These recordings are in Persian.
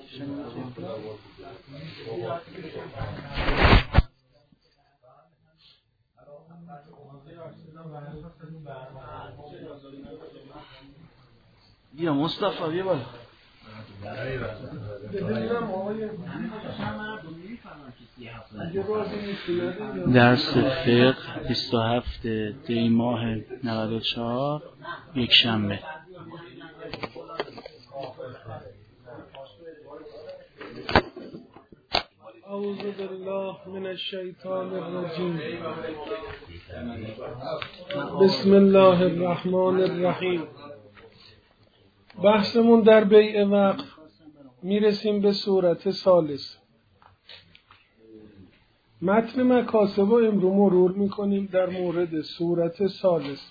بیا مصطفی بیا بالا. درس فقه 27 دی ماه 94 یک شنبه. اعوذ بالله من الشیطان الرجیم. بسم الله الرحمن الرحیم. بحثمون در بیع وقف میرسیم به صورت ثالث. متن مکاسب رو امروز مرور میکنیم در مورد صورت ثالث.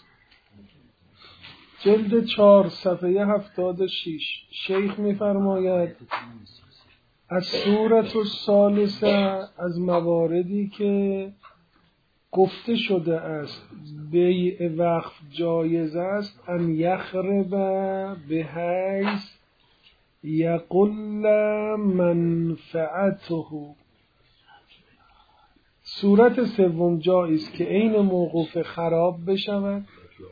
جلد 4 صفحه 76. شیخ میفرماید از صورت الثالثه، از مواردی که گفته شده است بیع وقف جایز است، ان یخرب بحیث یقل منفعته. صورت سوم جایز است که عین موقوف خراب بشود،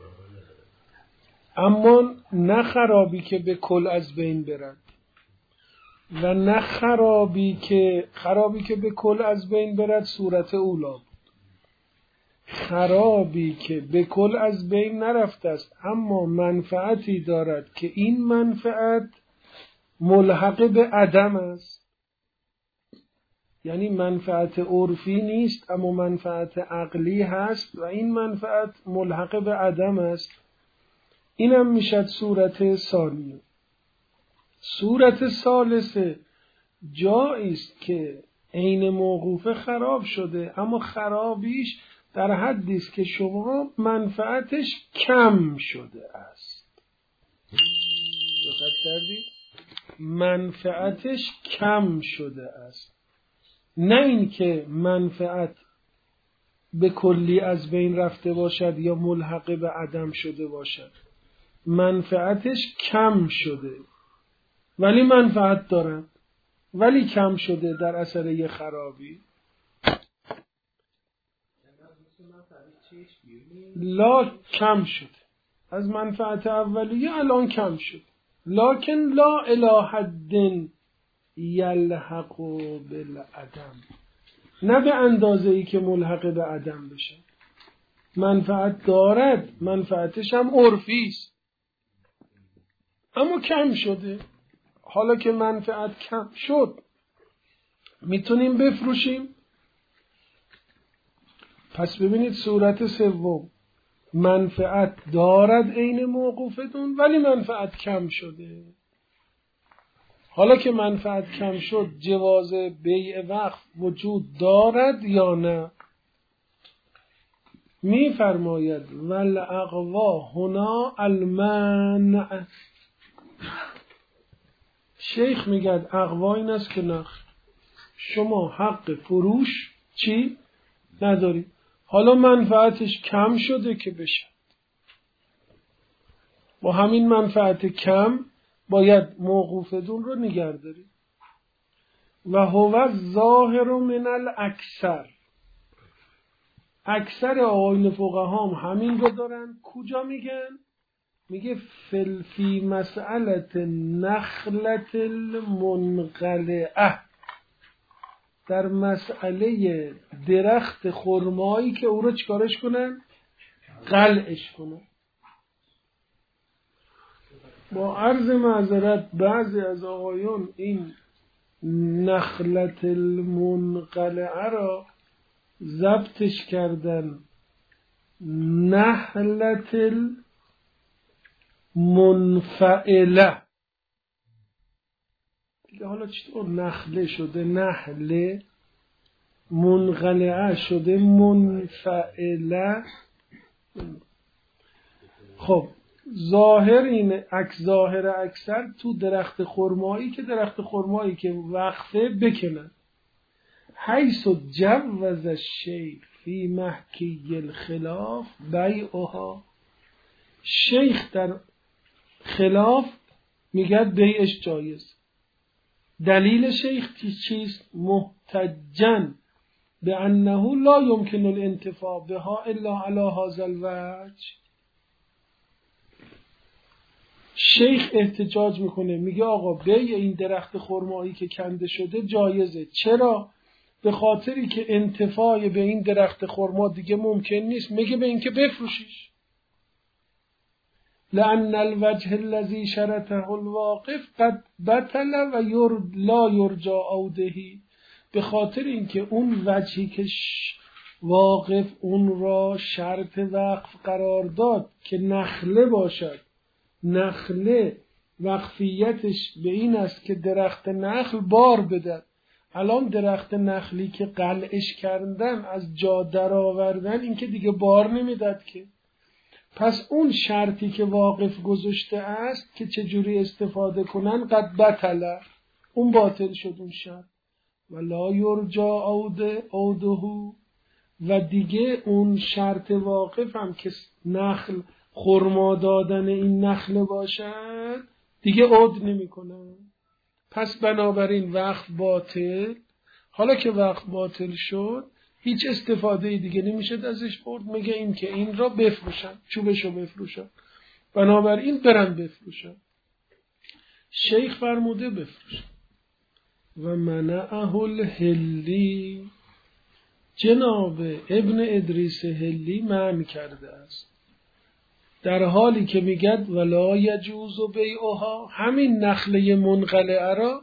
اما نه خرابی که به کل از بین برد و نه خرابی که به کل از بین برد. صورت اولا بود. خرابی که به کل از بین نرفته است اما منفعتی دارد که این منفعت ملحق به عدم است، یعنی منفعت عرفی نیست اما منفعت عقلی هست و این منفعت ملحق به عدم است. اینم میشد صورت ثانیه. صورت ثالثه جاییست که عین موقوفه خراب شده اما خرابیش در حدی است که شما منفعتش کم شده است. دقت کردید؟ منفعتش کم شده است، نه اینکه منفعت به کلی از بین رفته باشد یا ملحق به عدم شده باشد. منفعتش کم شده ولی منفعت دارد، ولی کم شده در اثر یه خرابی. لا کم شده از منفعت اولیه، الان کم شده، لکن لا الی حد یلحق بالعدم، نه به اندازه‌ای که ملحق به عدم بشه. منفعت دارد، منفعتش هم عرفی است اما کم شده. حالا که منفعت کم شد میتونیم بفروشیم. پس ببینید صورت سوم منفعت دارد عین موقوفتون ولی منفعت کم شده. حالا که منفعت کم شد جواز بیع وقف وجود دارد یا نه؟ میفرماید والاقوا هنا المنع. شیخ میگه اقوا این است که نه، شما حق فروش چی نداری. حالا منفعتش کم شده که بشه، با همین منفعت کم باید موقوفدون رو نگه داری. و هو ظاهر من الاکثر. اکثر آقایون فقها هم همین رو دارن. کجا میگن؟ میگه فی مسئلت نخلت المنقلعه، در مسئله درخت خرمایی که او رو چکارش کنن؟ قلعش کنن. با عرض معذرت بعضی از آقایون این نخلت المنقلعه را ضبطش کردن نحلت المنفعله. دیگه حالا چطور نخله شده نحله، منقلعه شده منفعله؟ خب ظاهر اینه، ظاهر اکثر تو درخت خرمایی که وقفه بکنن. حیث جوز الشیخ فی محکی الخلاف بیعها. شیخ در خلاف میگه بیعش جایز. دلیل شیخ چیست؟ محتجن به انه لا یمکن الانتفاع بها الا علی هذا الوجه. شیخ احتجاج میکنه، میگه آقا بیع این درخت خرمایی که کنده شده جایزه. چرا؟ به خاطری که انتفاع به این درخت خرما دیگه ممکن نیست، میگه به این که بفروشیش. لأن الوجه الذي شرطه الواقف قد بطل و لا یرجى عوده. به خاطر اینکه اون وجهی که واقف اون را شرط وقف قرار داد که نخله باشد، نخله وقفیتش به این است که درخت نخل بار بدهد. الان درخت نخلی که قلعش کردن، از جا در آوردن، این که دیگه بار نمیداد که. پس اون شرطی که واقف گذاشته است که چجوری استفاده کنن قد بطله، اون باطل شد اون شرط. و لا یرجا عوده و دیگه اون شرط واقف هم که نخل خرما دادن این نخل باشد دیگه عود نمی کنن. پس بنابراین وقف باطل. حالا که وقف باطل شد هیچ استفاده دیگه نمیشد ازش برد. میگه این که این را بفروشن، چوبشو بفروشن، بنابراین برن بفروشن. شیخ فرموده بفروشن. و منعه الحلی، جناب ابن ادریس حلی منع کرده است، در حالی که میگد ولا یجوز بیعها، همین نخله منقلعه را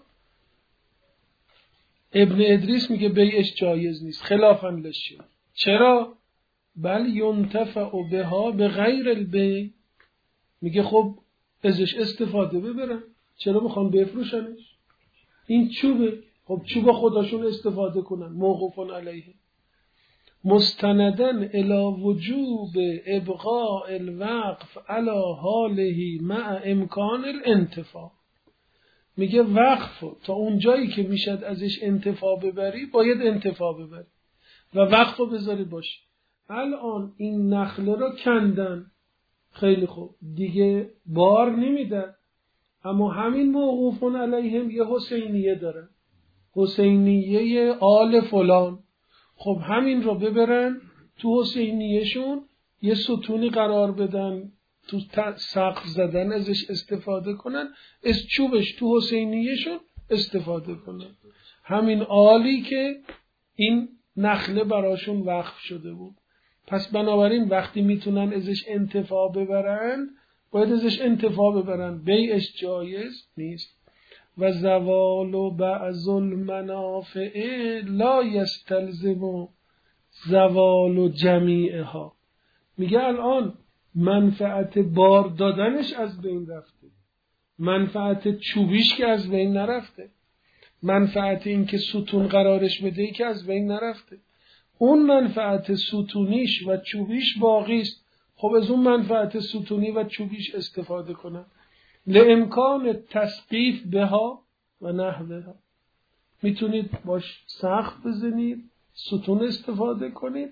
ابن ادریس میگه بیعش جایز نیست، خلافاً للشیخ. چرا؟ بل ینتفع بها بغیر البیع، میگه خب ازش استفاده ببرن، چرا میخوان بفروشنش؟ این چوبه، خب چوب خودشون استفاده کنن. موقوف علیه مستندن الی وجوب ابقاء الوقف علی حاله مع امکان الانتفاع. میگه وقف تا اونجایی که میشد ازش انتفاع ببری باید انتفاع ببری و وقف رو بذاری باشه. الان این نخله رو کندن، خیلی خوب، دیگه بار نمیدن، اما همین موقوفون علیهم یه حسینیه دارن، حسینیه آل فلان. خب همین رو ببرن تو حسینیهشون یه ستونی قرار بدن، تو سقف زدن ازش استفاده کنن، از چوبش تو حسینیهشون استفاده کنن. همین آلی که این نخله براشون وقف شده بود. پس بنابراین وقتی میتونن ازش انتفاع ببرن باید ازش انتفاع ببرن، بیعش جایز نیست. و زوال بعض المنافع لا یستلزم زوال جمیعها. میگه الان منفعت بار دادنش از بین رفته، منفعت چوبیش که از بین نرفته، منفعت این که ستون قرارش بده که از بین نرفته، اون منفعت ستونیش و چوبیش باقی است. خب از اون منفعت ستونی و چوبیش استفاده کنن. لامکان تسقیف بها و نحوها، میتونید باش سقف بزنید، ستون استفاده کنید.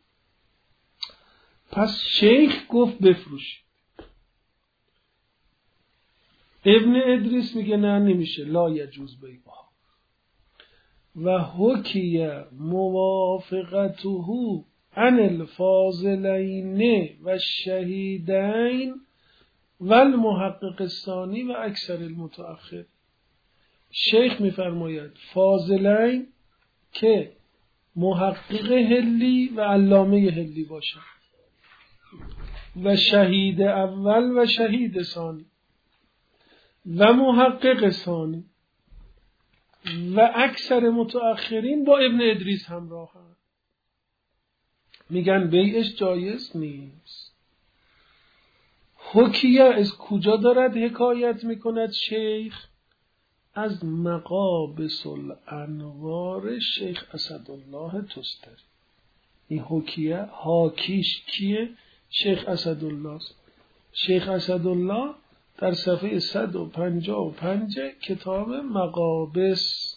پس شیخ گفت بفروشید. ابن ادریس میگه نه نمیشه، لا یجوز بیعها. و حکی موافقته عن الفاضلین و الشهیدین و المحقق الثانی و اکثر المتأخر. شیخ میفرماید فاضلین که محقق حلی و علامه حلی باشد و شهید اول و شهید ثانی و محقق ثانی و اکثر متأخرین با ابن ادریس همراه هم، میگن بیعش جایز نیست. حکیه از کجا دارد حکایت میکند شیخ؟ از مقابس الانوار شیخ اسدالله تستری. این حکیه حاکیش کیه؟ شیخ اسدالله است. شیخ اسدالله در صفحه 155 کتاب مقابس.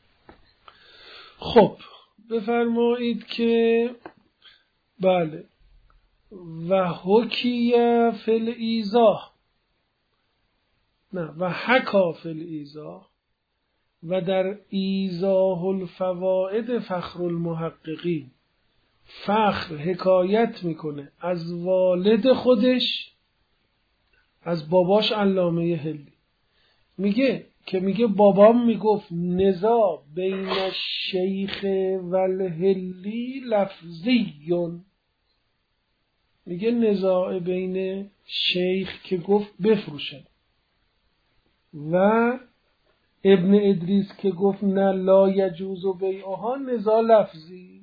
خب بفرمایید که بله و حکیه فل ایزاه، نه و حکا فل ایزاه و در ایضاح الفوائد فخر المحققین فخر حکایت میکنه از والد خودش، از باباش علامه هلی، میگه بابام میگفت نزاع بین الشیخ و الهلی لفظیون. میگه نزاع بین شیخ که گفت بفروشن و ابن ادریس که گفت نه لا یجوز بیعها، نزاع لفظی.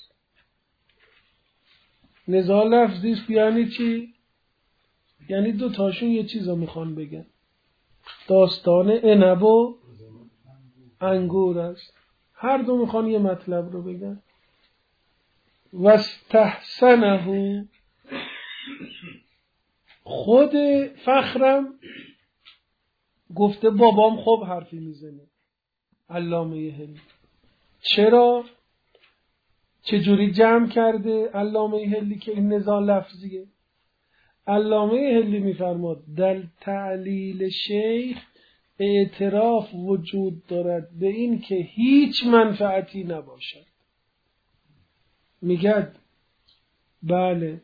نزاع لفظی یعنی چی؟ یعنی دو تاشون یه چیزا میخوان بگن. داستان عنب و انگور است، هر دو میخوان یه مطلب رو بگن. واستحسنه، خود فخرم گفته بابام خوب حرفی میزنه علامه هلی. چرا؟ چجوری جمع کرده علامه هلی که این نزاع لفظیه؟ علامه هلی میفرماد در تعلیل شیخ اعتراف وجود دارد به این که هیچ منفعتی نباشد. میگد بله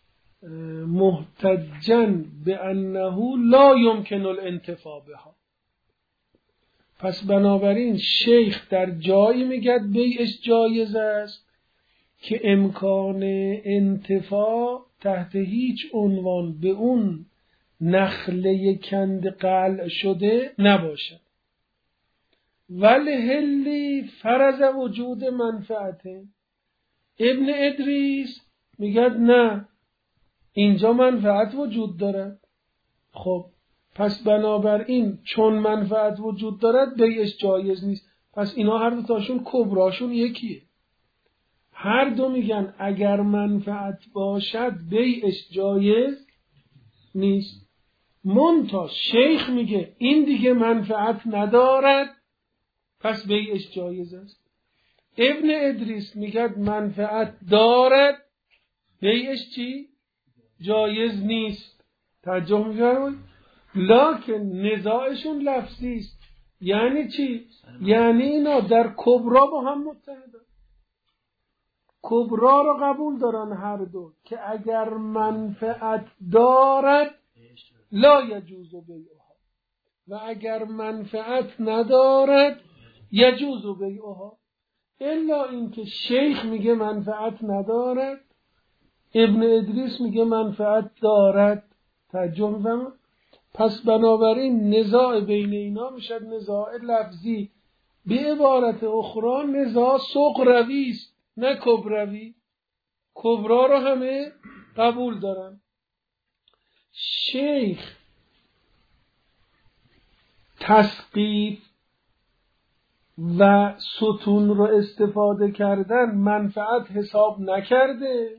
محتجن به انه لا یمکن الانتفاع بها. پس بنابراین شیخ در جایی میگد بیعش جایز است که امکان انتفاع تحت هیچ عنوان به اون نخله کند قلع شده نباشد. ولی هلی فرض وجود منفعته. ابن ادریس میگد نه، اینجا منفعت وجود دارد. خب پس بنابراین چون منفعت وجود دارد بیعش جایز نیست. پس اینا هر دو تاشون کبراشون یکیه. هر دو میگن اگر منفعت باشد بیعش جایز نیست. منتها شیخ میگه این دیگه منفعت ندارد پس بیعش جایز است. ابن ادریس میگه منفعت دارد بیعش چی؟ جایز نیست. توجه می‌فرمایید؟ لکن نزاعشون لفظی است. یعنی چی؟ یعنی اینا در کبرا با هم متحدن. کبرا رو قبول دارن هر دو که اگر منفعت دارد لا یجوز بیعها و اگر منفعت ندارد یجوز بیعها. الا اینکه شیخ میگه منفعت ندارد، ابن ادریس میگه منفعت دارد. توجه می‌فرمایید؟ پس بنابراین نزاع بین اینا میشد نزاع لفظی. به عبارت اخرى نزاع صغروی است نه کبروی. کبرا رو همه قبول دارن. شیخ تسقیف و ستون رو استفاده کردن منفعت حساب نکرده.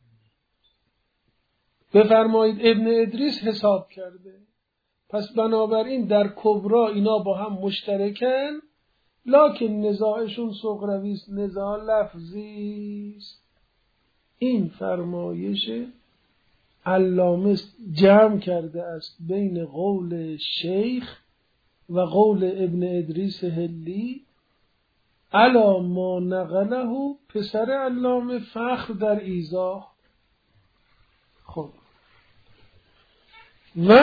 بفرمایید ابن ادریس حساب کرده. پس بنابراین در کبرا اینا با هم مشترکن، لکن نزاعشون صغروی است، نزاع لفظی است. این فرمایش علامه جمع کرده است بین قول شیخ و قول ابن ادریس هلی علی ما نقله پسر علامه فخر در ایضاح. خب و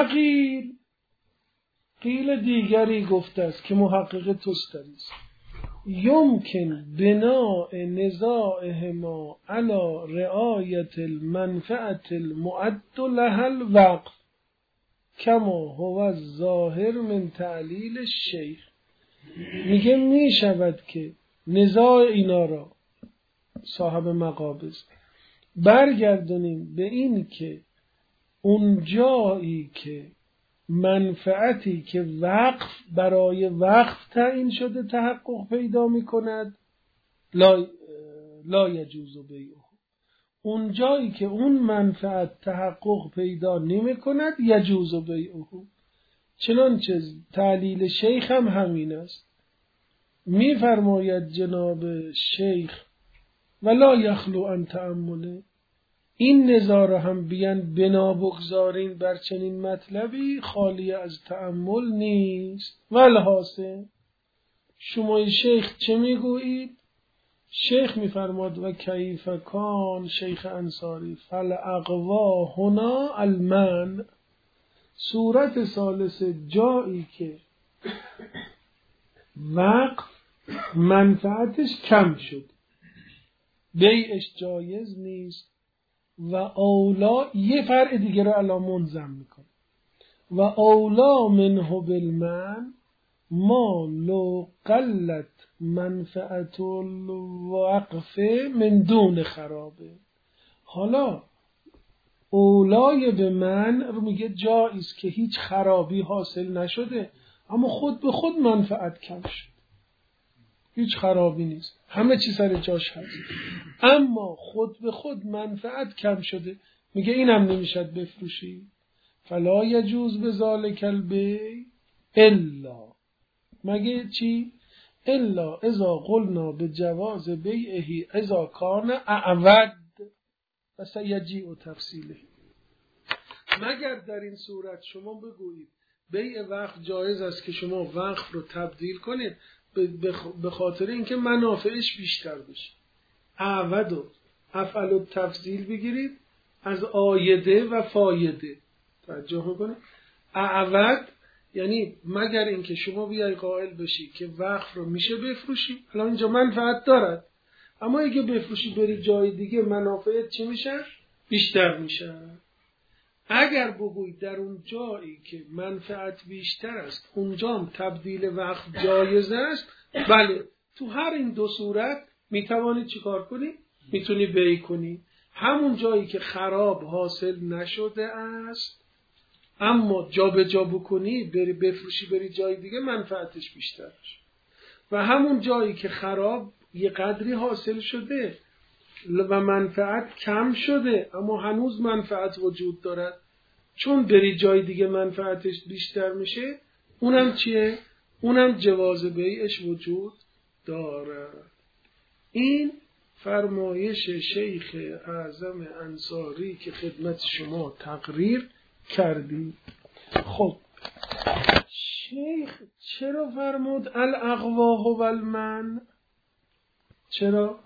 قیل دیگری گفته است که محقق توستری است یمکن بناء نزاعهما علی رعایت المنفعت المعد لها الوقف کما هو الظاهر من تعلیل الشیخ. میگه میشود که نزاع اینا را صاحب مقابض برگردونیم به این که اون جایی که منفعتی که وقف برای وقف تعیین شده تحقق پیدا می کند لا یجوز بیعه. اون جایی که اون منفعت تحقق پیدا نمی کند یجوز بیعه. چنانچه تعلیل شیخ هم همین است. می فرماید جناب شیخ ولا یخلو عن تأمله. این نزاع را هم بیان بنا بگذارین بر چنین مطلبی خالی از تأمل نیست. والحاصل شما شیخ چه میگویید؟ شیخ میفرماد و کیف کان، شیخ انصاری، فالاقوا هنا المن. صورت ثالث جایی که وقف منفعتش کم شد، بیعش جایز نیست و اولا، یه فرع دیگه رو الان منظم میکنه، و اولا منه بالمن ما لو قلت منفعت الوقف من دون خرابه. حالا اولای به من رو میگه جایز که هیچ خرابی حاصل نشده اما خود به خود منفعت کم شد، هیچ خرابی نیست، همه چی سر جاش هست، اما خود به خود منفعت کم شده، میگه اینم نمیشد بفروشی. فلا یجوز بذالک البیع الا، مگه چی؟ الا اذا قلنا بجواز بیعه اذا کان اعود و سیجیء تفصیله. مگر در این صورت شما بگویید بیع وقف جایز است که شما وقف رو تبدیل کنید به خاطر اینکه منافعش بیشتر بشه. اعود و افعل و تفضیل بگیرید از آیده و فایده. توجه میکنید؟ اعود یعنی مگر اینکه شما بیای قائل بشی که وقف رو میشه بفروشی، الان اینجا منفعت دارد، اما اگه بفروشی بری جای دیگه منافعت چی میشه؟ بیشتر میشه. اگر بگویید در اون جایی که منفعت بیشتر است اونجا هم تبدیل وقف جایز است، بله، تو هر این دو صورت میتوانی چیکار کنی؟ میتونی بیع کنی. همون جایی که خراب حاصل نشده است اما جا به جا بکنی، بری بفروشی بری جای دیگه، منفعتش بیشتر است. و همون جایی که خراب یه قدری حاصل شده و منفعت کم شده اما هنوز منفعت وجود دارد، چون بری جای دیگه منفعتش بیشتر میشه، اونم چیه؟ اونم جواز بیعش وجود دارد. این فرمایش شیخ اعظم انصاری که خدمت شما تقریر کردی. خب شیخ چرا فرمود الاقواه و المن؟ چرا؟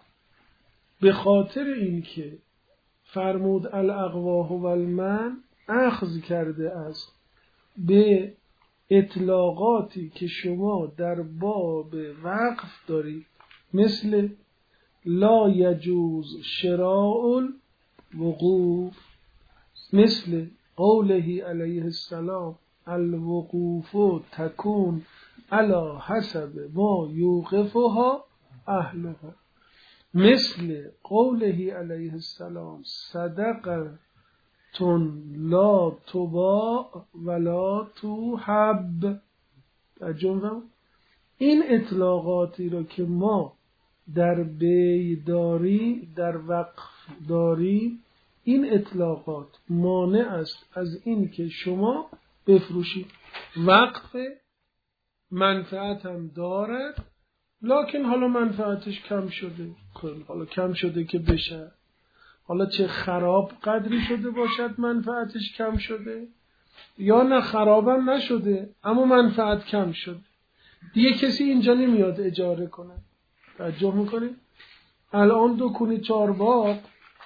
به خاطر اینکه فرمود الاقواه و المن اخذ کرده است به اطلاقاتی که شما در باب وقف دارید، مثل لا یجوز شراء الوقوف، مثل قوله علیه السلام الوقوف تکون علی حسب ما یوقفها اهلها، مثل قوله علیه السلام صدقه لا تباع ولا تحب. این اطلاقاتی رو که ما در بیع داری، در وقف داری، این اطلاقات مانع است از این که شما بفروشید. وقف منفعت هم دارد لکن حالا منفعتش کم شده، حالا کم شده که بشه، حالا چه خراب قدری شده باشد منفعتش کم شده یا نه خرابم نشده اما منفعت کم شده، دیگه کسی اینجا نمیاد اجاره کنه. توجه میکنه؟ الان 2 کونه 4 باغ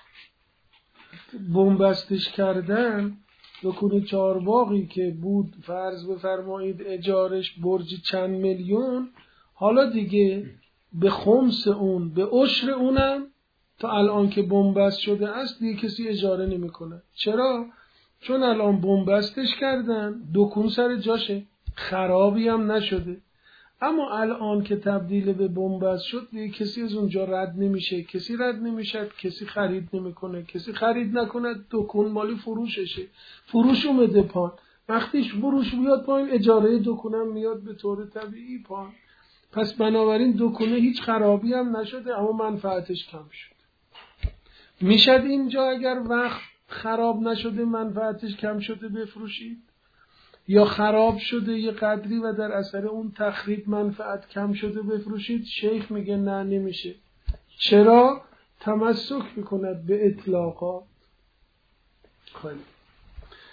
بنبستش کردن، 2 کونه 4 باغی که بود فرض بفرمایید اجارش برج چند میلیون، حالا دیگه به خمس اون، به عشر اونم تا الان که بنبست شده است دیگه کسی اجاره نمیکنه. چرا؟ چون الان بنبستش کردن، 2 کون سر جاشه، خرابی هم نشده، اما الان که تبدیل به بنبست شد دیگه کسی از اونجا رد نمیشه، کسی رد نمیشه، کسی خرید نمیکنه، کسی خرید نکنه، 2 کون مالی فروششه، فروش اومده پایین، وقتیش فروش بیاد پایین اجاره 2 کونم میاد به طور طبیعی پایین. پس بنابراین 2 کونه هیچ خرابی هم نشده اما منفعتش کم شد. میشد اینجا اگر وقت خراب نشده منفعتش کم شده بفروشید، یا خراب شده یه قدری و در اثر اون تخریب منفعت کم شده بفروشید؟ شیخ میگه نه نمیشه. چرا؟ تمسک میکند به اطلاقات. خیلی.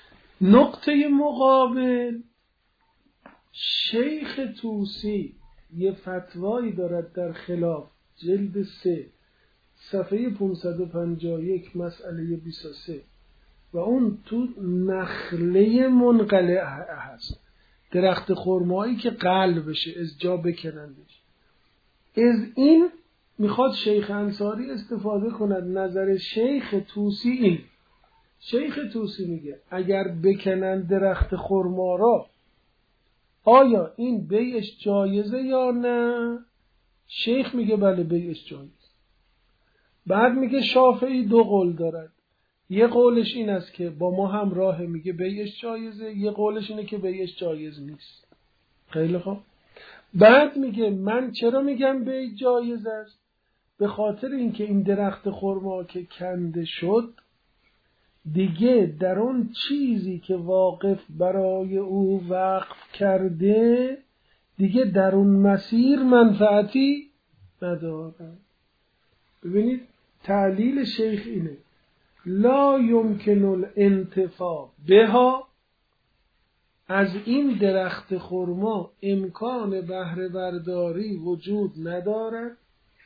نقطه مقابل شیخ طوسی یه فتوایی دارد در خلاف، جلد 3 صفحه 551 مسئله 23 و اون تو نخله منقلع هست، درخت خرمایی که قلع بشه، از جا بکنندش. از این میخواد شیخ انصاری استفاده کند. نظر شیخ طوسی این، شیخ طوسی میگه اگر بکنن درخت خرما را آیا این بیعش جایزه یا نه؟ شیخ میگه بله بیعش جایز. بعد میگه شافعی 2 قول دارد، یه قولش این است که با ما هم راه، میگه بیعش جایزه، یه قولش اینه که بیعش جایز نیست. خیلی خوب. بعد میگه من چرا میگم بیع جایز است؟ به خاطر اینکه این درخت خرما که کنده شد دیگه در اون چیزی که واقف برای او وقف کرده دیگه در اون مسیر منفعتی نداره. ببینید تعلیل شیخ اینه لا یمکن الانتفاع بها، از این درخت خرما امکان بهره برداری وجود ندارد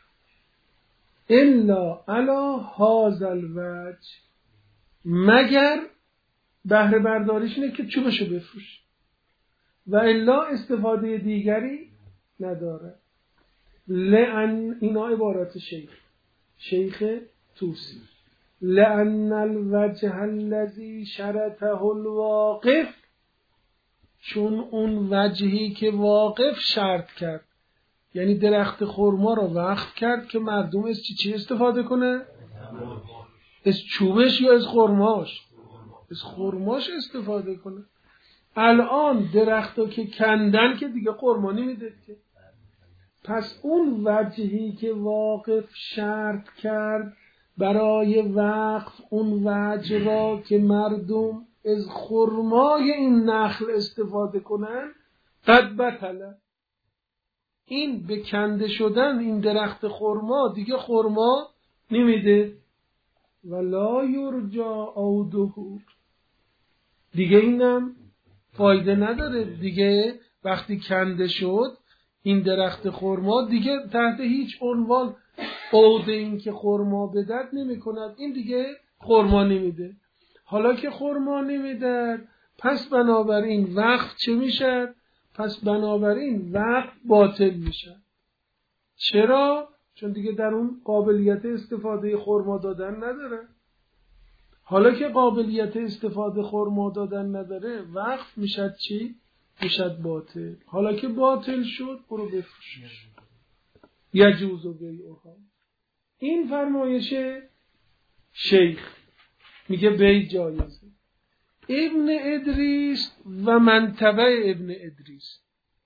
الا علی هذا الوجه، مگر بهره برداریش اینه که چوبشو بفروش و الا استفاده دیگری نداره. لأن اینا عبارت شیخ طوسی، لأن الوجه الذی شرطه الواقف، چون اون وجهی که واقف شرط کرد، یعنی درخت خرما رو وقف کرد که مردم از چی استفاده کنه؟ از چوبش یا از خرماش؟ از خرماش استفاده کنه. الان درختو که کندن که دیگه خرما نمیده که. پس اون وجهی که واقف شرط کرد برای وقف اون وجه را که مردم از خرمای این نخل استفاده کنن قد بطله، این به کنده شدن این درخت خرما دیگه خرما نمیده. ولا یرجا عوده، دیگه اینم فایده نداره دیگه. وقتی کنده شد این درخت خرما دیگه تحت هیچ عنوان عود این که خرما بدد نمی کند، این دیگه خرما نمیده. حالا که خرما نمیده پس بنابراین وقف چه میشه؟ پس بنابراین وقف باطل میشه. چرا؟ چون دیگه در اون قابلیت استفاده خرما دادن نداره. حالا که قابلیت استفاده خرما دادن نداره وقف میشد چی؟ میشد باطل. حالا که باطل شد برو بفروشش. یجوز بیعها. این فرمایش شیخ میگه بیع جایزه. ابن ادریس و منتبع ابن ادریس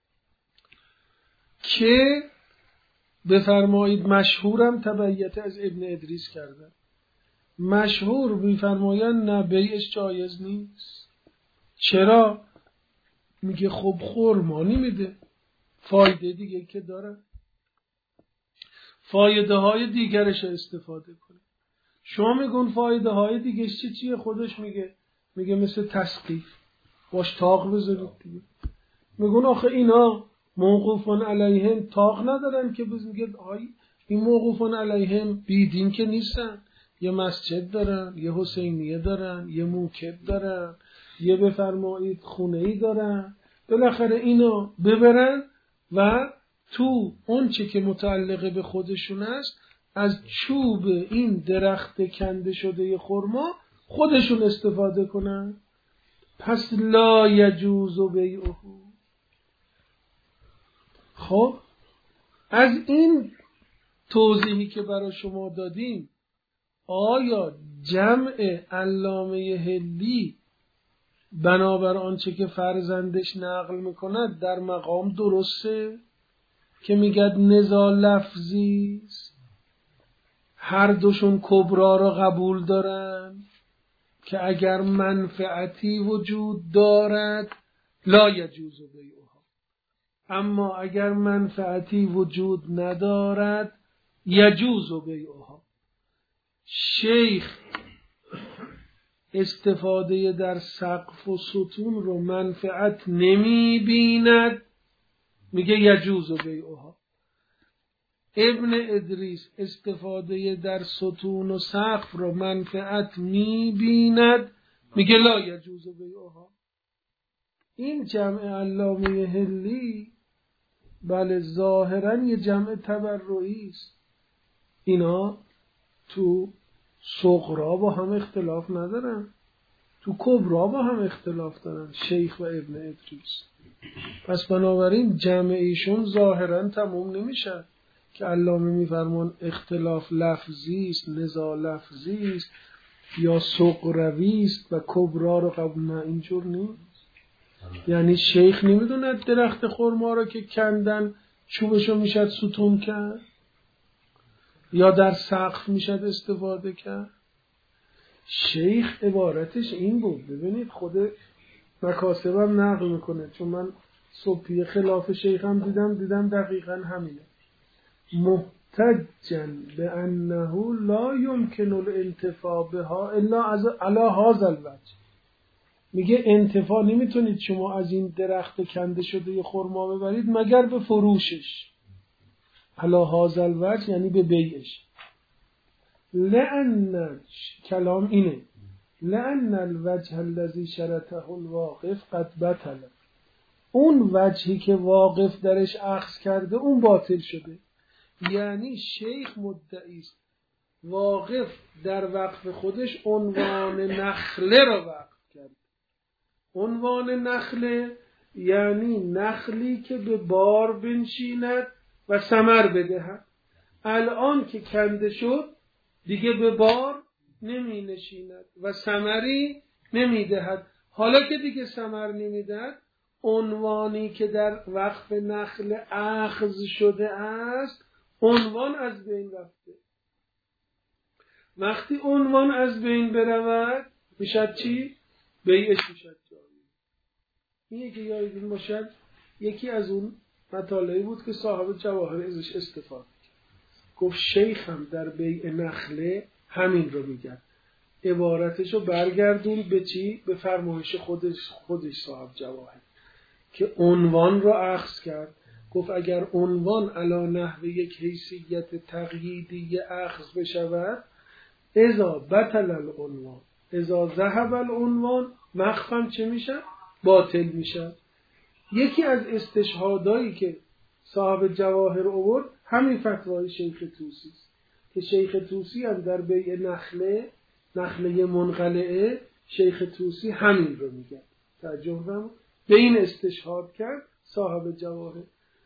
که بفرمایید مشهورم تبعیت از ابن ادریس کردن، مشهور میفرمایند نه بیعش جایز نیست. چرا؟ میگه خب خرما نمیده، فایده دیگه که داره، فایده های دیگرش استفاده کنه. شما میگون فایده های دیگرش چیه؟ خودش میگه مثل تسقیف، باش تاق بذارید دیگه. میگون آخه اینا موقوفون علیهم تاق ندارن که میگه این موقوفون علیهم بیدین که نیستن، یه مسجد دارن، یه حسینیه دارن، یه موکب دارن، یه بفرمایید خونه‌ای دارن. بالاخره اینو ببرن و تو اون چه که متعلقه به خودشون است از چوب این درخت کنده شده خرما خودشون استفاده کنن. پس لا یجوز بیعه. خب از این توضیحی که برای شما دادیم آیا جمع علامه هلی بنابر آنچه که فرزندش نقل میکند در مقام درسته که میگد نزاع لفظی است، هر دوشون کبرا را قبول دارن که اگر منفعتی وجود دارد لا یجوز بیعها، اما اگر منفعتی وجود ندارد یجوز بیعها. شیخ استفاده در سقف و ستون رو منفعت نمی بیند میگه یجوز بیعها. ابن ادریس استفاده در ستون و سقف رو منفعت میبیند، میگه لا یجوز بیعها. این جمع علامه حلی بله ظاهرا یه جمع تبرعی است. اینا تو صغرا با هم اختلاف ندارن، تو کبرا با هم اختلاف دارن، شیخ و ابن ادریس. پس بنابراین جمع ایشون ظاهرا تموم نمیشه که علامه میفرمان اختلاف لفظی است، نزاع لفظی است یا صغروی است و کبرا رو قبول نه. اینجور نیست. یعنی شیخ نمیدونه درخت خرما رو که کندن چوبشو میشد ستون کرد یا در سقف میشد استفاده کرد. شیخ عبارتش این بود. ببینید خود مکاسبم نقل میکنه، چون من صبحی خلاف شیخم دیدم دقیقا همینه. محتجا به انه لا یمکن الانتفاع بها الا علی هذا الوجه. میگه انتفاع نمیتونید شما از این درخت کنده شده ی خرما ببرید مگر به فروشش، علی هذا الوجه یعنی به بیعش. لأن کلام اینه، لأن الوجه الذي شرطه الواقف قد بطل. اون وجهی که واقف درش اخذ کرده اون باطل شده. یعنی شیخ مدعی است واقف در وقف خودش عنوان نخله را وقف کرد. عنوان نخله یعنی نخلی که به بار بنشیند و ثمر بدهد. الان که کنده شد دیگه به بار نمی نشیند و ثمری نمی دهد. حالا که دیگه ثمر نمی دهد، عنوانی که در وقف نخل اخذ شده است عنوان از بین رفته. وقتی عنوان از بین برود میشد چی؟ بیعش میشد جایی. اینه که یادتون باشد یکی از اون مطالعی بود که صاحب جواهر ازش استفاده کرد. گفت شیخم در بیع نخله همین رو میگن. عبارتشو برگردون به چی؟ به فرمایش خودش صاحب جواهر که عنوان رو اخذ کرد. گفت اگر عنوان علی نحو یک حیثیت تقییدی اخذ بشود، اذا بطل العنوان اذا ذهب العنوان مخفم چه میشه؟ باطل میشه. یکی از استشهادایی که صاحب جواهر آورد همین فتوای شیخ طوسی است که شیخ طوسی هم در بیع نخله منقلعه شیخ طوسی همین رو میگه. توجه فرمایید. به این استشهاد کرد صاحب جواهر.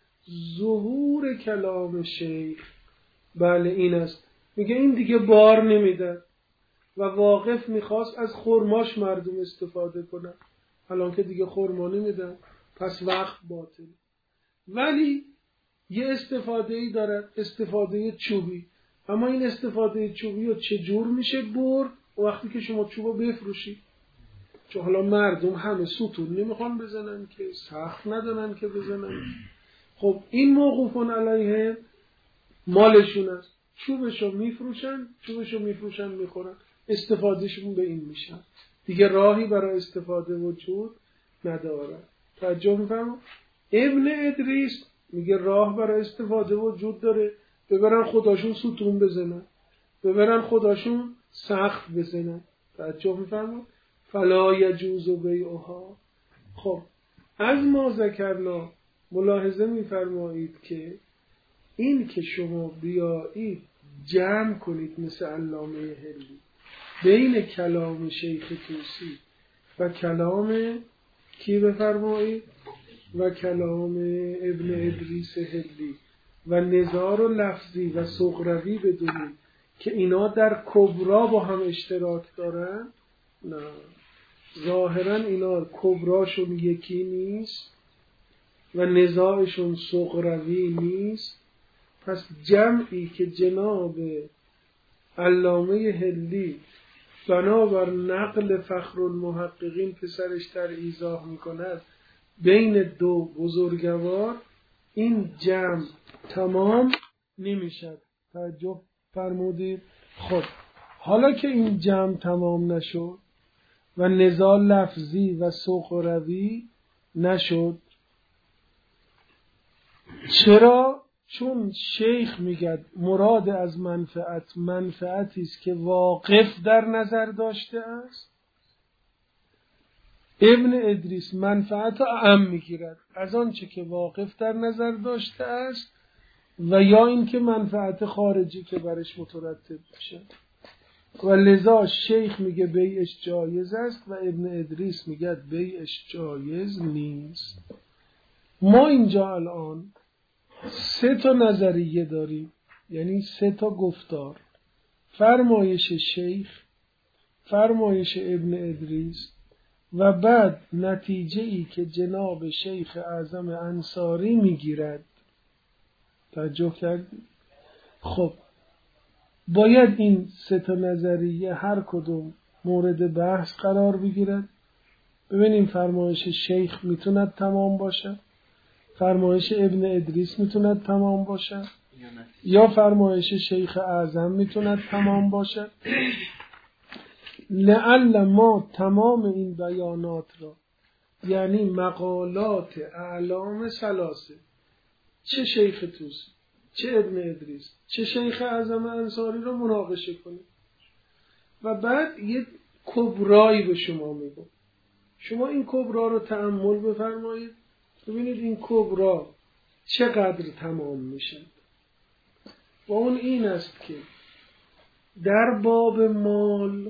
ظهور کلام شیخ بله این است. میگه این دیگه بار نمیده و واقف میخواست از خرماش مردم استفاده کنن، الان که دیگه خرما نمیدن پس وقت باطل. ولی یه استفاده ای دارد، استفاده چوبی. اما این استفاده چوبی رو چجور میشه برد؟ وقتی که شما چوبو بفروشید. چون حالا مردم همه ستون نمیخوان بزنن که، سقف ندارن که بزنن. خب این موقوفون علیه مالشون است، چوبشو میفروشن میخورن، استفادهشون به این میشن، دیگه راهی برای استفاده وجود نداره. توجه میفرمایید. ابن ادریس میگه راه برای استفاده وجود داره، ببرن خداشون ستون بزنن، ببرن خداشون سقف بزنن. توجه میفرمایید. فلا یجوز بیعها. خب از ما ذکرنا ملاحظه میفرمایید که این که شما بیایید جمع کنید مثل علامه حلی بین کلام شیخ طوسی و کلام کی بفرمایید و کلام ابن ادریس حلی و نزار و لفظی و صغروی بدونید که اینا در کبرا با هم اشتراک دارن. نه، ظاهرا اینا کبراشون یکی نیست و نزاعشون صغروی نیست. پس جمعی که جناب علامه حلی بنابر نقل فخر المحققین پسرش در ایضاح میکند بین دو بزرگوار، این جمع تمام نمیشد. توجه فرمودید. خب حالا که این جمع تمام نشد و نزاع لفظی و صغروی نشد، چرا؟ چون شیخ میگه مراد از منفعتی است که واقف در نظر داشته است. ابن ادریس منفعت اعم میگیرد از آنچه که واقف در نظر داشته است و یا اینکه منفعت خارجی که برش مترتب میشه. و لذا شیخ میگه بیعش جایز است و ابن ادریس میگه بیعش جایز نیست. ما اینجا الان 3 نظریه داریم، یعنی 3 گفتار: فرمایش شیخ، فرمایش ابن ادریس و بعد نتیجه ای که جناب شیخ اعظم انصاری میگیرد. توجه کردید؟ خب باید این 3 نظریه هر کدوم مورد بحث قرار بگیرد. ببینیم فرمایش شیخ میتوند تمام باشه، فرمایش ابن ادریس میتوند تمام باشه یا فرمایش شیخ اعظم میتوند تمام باشه. لعل ما تمام این بیانات را، یعنی مقالات اعلام ثلاثه، چه شیخ توسی، چه ابن ادریس، چه شیخ اعظم انصاری رو مناقشه کنیم و بعد یه کبرایی به شما میگم. شما این کبرا رو تأمل بفرمایید، ببینید این کبرا چقدر تمام میشه. و اون این است که در باب مال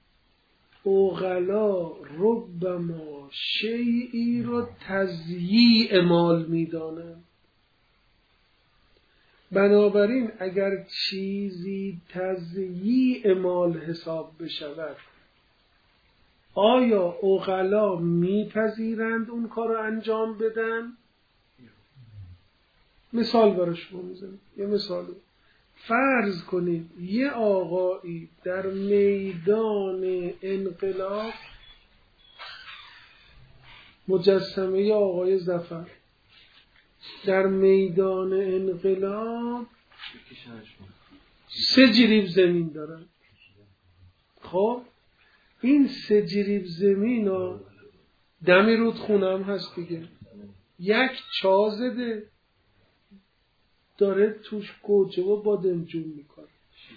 عقلا ربما شیئی رو تضییع مال میدانند. بنابراین اگر چیزی تضییع مال حساب بشود، آیا عقلا میپذیرند اون کار رو انجام بدن؟ مثال برای شما میزنم. یه مثال فرض کنید یه آقایی در میدان انقلاب، مجسمه آقای ظفر در میدان انقلاب 3 جریب زمین دارن. خب این 3 جریب زمین ها دمی رودخونه هم هست دیگه، یک چازده داره توش گوجه و بادمجون میکنه،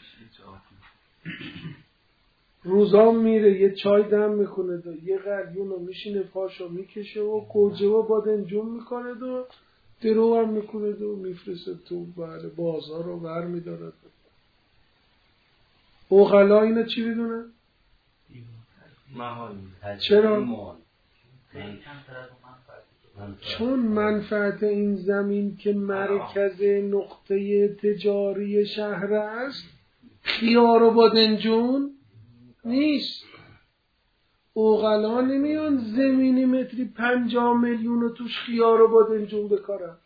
روزا میره یه چای دم میکنه و یه قلیون رو میشینه پاشو میکشه و گوجه و بادمجون میکنه و درو هم میکنه و میفرسته تو بازار رو ور میدارد. عقلا اینا چی بدونه؟ چرا؟ چون منفعت این زمین که مرکز نقطه تجاری شهر است خیار و بادمجون نیست. عقلا نمیان زمینی متری 50 میلیون رو توش خیار و بادمجون بکارن.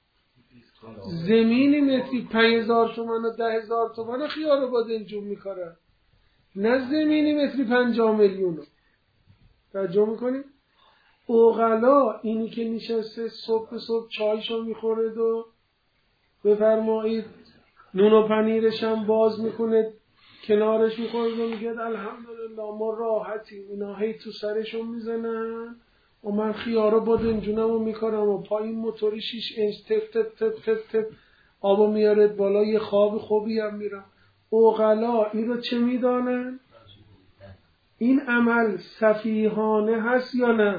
زمینی متری 5000 تومان و 10,000 تومان خیار و بادمجون میکارن، نه زمینی متری 50 میلیون رو. توجه میکنید؟ عقلا اینی که نشسته صبح چایشو میخوره و بفرمایید نون و پنیرش هم باز میکنه کنارش میخوره و میگه الحمدلله ما راحتیم، اینا هی تو سرشون میزنن و من خیارا بادمجونم رو میکارم و پایین موتوری 6 اینچ تف تف تف تف تف آبو میارد بالا، یه خواب خوبی هم میرم. عقلا این رو چه میدانن؟ این عمل سفیهانه هست یا نه؟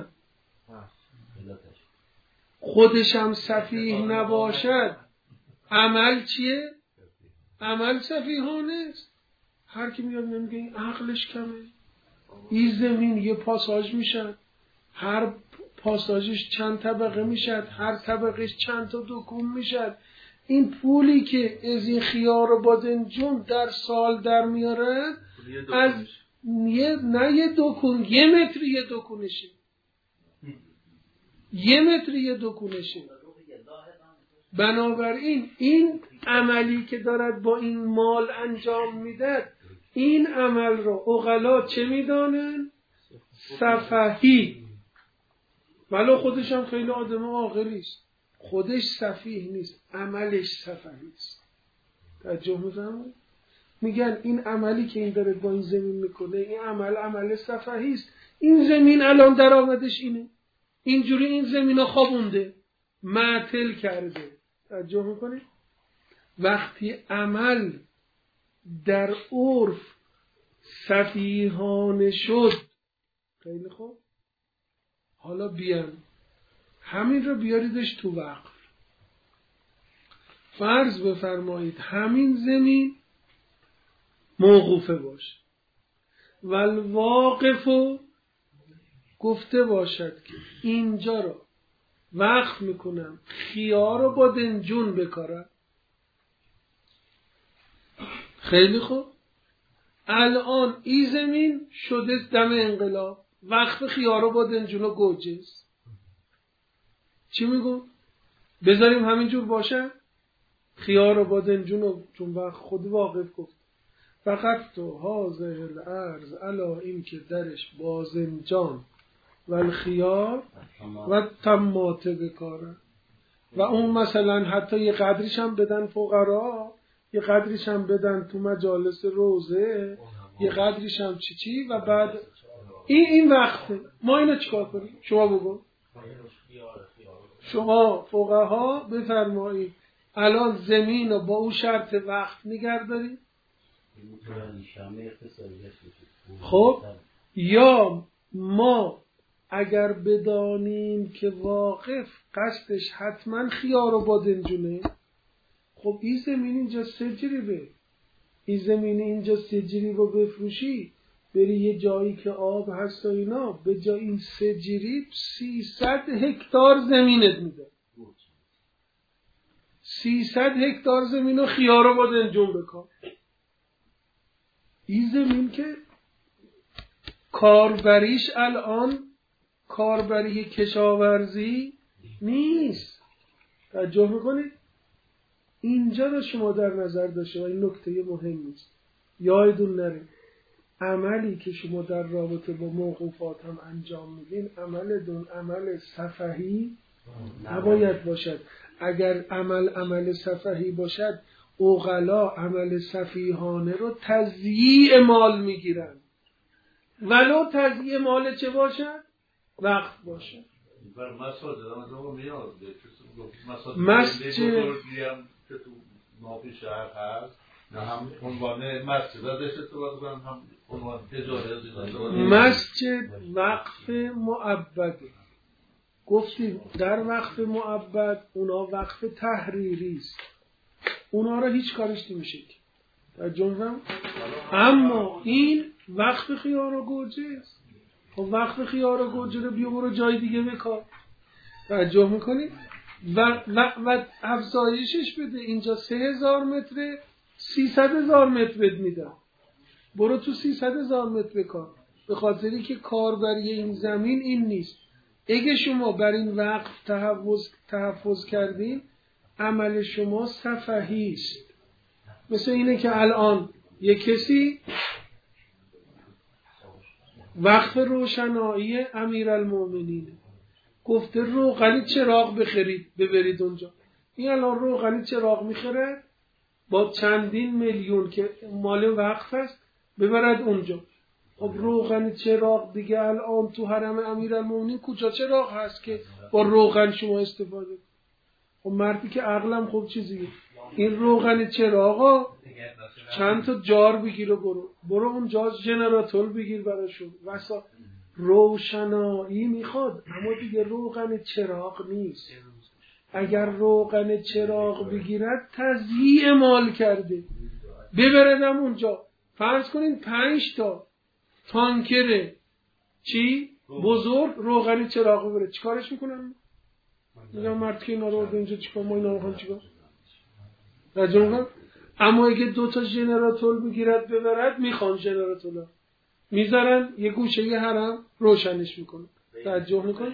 خودش هم سفیه نباشد عمل چیه؟ عمل سفیهانه است. هر کی میگه این عقلش کمه. این زمین یه پاساژ میشد، هر پاساژش چند طبقه میشد، هر طبقهش چند تا دکون میشد. این پولی که از این خیار و بادمجون در سال در میاره از یه دکون، 1 متر یه دکونشه، 1 متر یه دکونشه. بنابراین این عملی که دارد با این مال انجام میده، این عمل رو عقلا چه میدانن؟ سفهی. ولو خودش هم خیلی آدم عاقلی است، خودش سفیه نیست، عملش سفهی است. توجه می‌فرمایید؟ میگن این عملی که این داره با این زمین میکنه، این عمل سفهی است. این زمین الان درآمدش اینه، اینجوری این زمین رو خوابونده، معطل کرده، توجه میکنید؟ وقتی عمل در عرف سفیهانه شد، خیلی خوب، حالا بیان همین رو بیاریدش تو وقف. فرض بفرمایید همین زمین موقوفه باشه و الواقف گفته باشد که اینجا رو وقف میکنم، خیار رو با دنجون بکارم. خیلی خوب، الان این زمین شده دم انقلاب، وقف خیار رو با دنجون و گوجز. چی میگو؟ بذاریم همینجور باشه؟ خیار رو با دنجون و چون وقت خود واقف گفت فقط تو هازه الارض علا این که درش بازنجان و الخیار و تماته بکاره. و اون مثلا حتی یه قدریش هم بدن فقرا، یه قدریش هم بدن تو مجالس روزه، یه قدریش هم چی و بعد این وقته. ما اینو چیکار کنیم؟ شما بگو، شما فقها بفرمایید الان زمین رو با اون شرط وقت نگه دارید. خب یا ما اگر بدانیم که واقف قصدش حتما خیار و بادنجونه، خب این زمین اینجا سجری به این زمین اینجا سجری رو بفروشی، بری یه جایی که آب هست و اینا، به جای این سجری 300 هکتار زمینت میده. 300 هکتار زمین رو خیار و بادنجون بکن. این زمین که کاربریش الان کاربری کشاورزی نیست. توجه میکنید؟ اینجا رو شما در نظر داشته و این نکته مهم است. یادتون نره عملی که شما در رابطه با موقوفات هم انجام میدین عمل سفهی نباید باشد. اگر عمل سفهی باشد عقلا عمل سفیهانه رو تضییع مال میگیرن، ولو تضییع مال چه باشد؟ وقت باشد. مسجد که تو ناپی شهر هست نه هم عنوان مسجد داشته تو بازم هم عنوان تجاره. مسجد وقف معبد گفتیم، در وقف معبد اونا وقف تحریری است، اونا رو هیچ کارش نمیشه در جمله. اما این وقف خیار و گوجه است. خب وقف خیار و گوجه رو بیا برو جای دیگه بکار. توجه میکنی؟ و افزایشش بده، اینجا 3000 متره 300,000 متر بد میدن، برو تو 300,000 متر بکار. به خاطری که کاربری این زمین این نیست. اگه شما بر این وقف تحفظ کردین عمل شما سفهی است. مثل اینه که الان یک کسی وقف روشنایی امیرالمومنینه، گفته روغنی چراغ بخرید ببرید اونجا. این الان روغنی چراغ میخره با چندین میلیون که مال وقف است ببرد اونجا. خب روغن چراغ دیگه الان تو حرم امیرالمومنین کجا چراغ هست که با روغن شما استفاده کنید؟ خب مردی که عقلم خوب چیزیه، این روغن چراغا چند تا جار بگیر و برو اون جار ژنراتور بگیر براشون. واسه روشنایی میخواد، اما دیگه روغن چراغ نیست. اگر روغن چراغ بگیرد تضییع مال کرده. ببردم اونجا فرض کنین 5 تا تانکر چی بزرگ روغن چراغ ببره، چیکارش میکنن؟ میگم مرد که اینا رو برده اینجا چیکار، ما اینا رو میخوام چیکار؟ رجونگان. اما اگه 2 تا ژنراتور بگیرد ببرد، میخوان ژنراتور میذارن یه گوشه یه حرم روشنش میکنن. توجه میکنن؟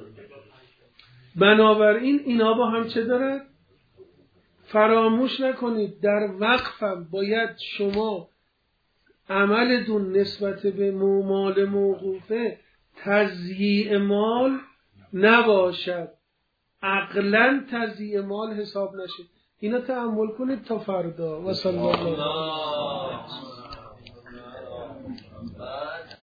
بنابراین اینا با هم چه دارن؟ فراموش نکنید در وقفم باید شما عملتون نسبت به مال موقوفه تضییع مال نباشد، عقلاً تضییع مال حساب نشه. اینا تأمل کنید تا فردا. و صلی الله علیه و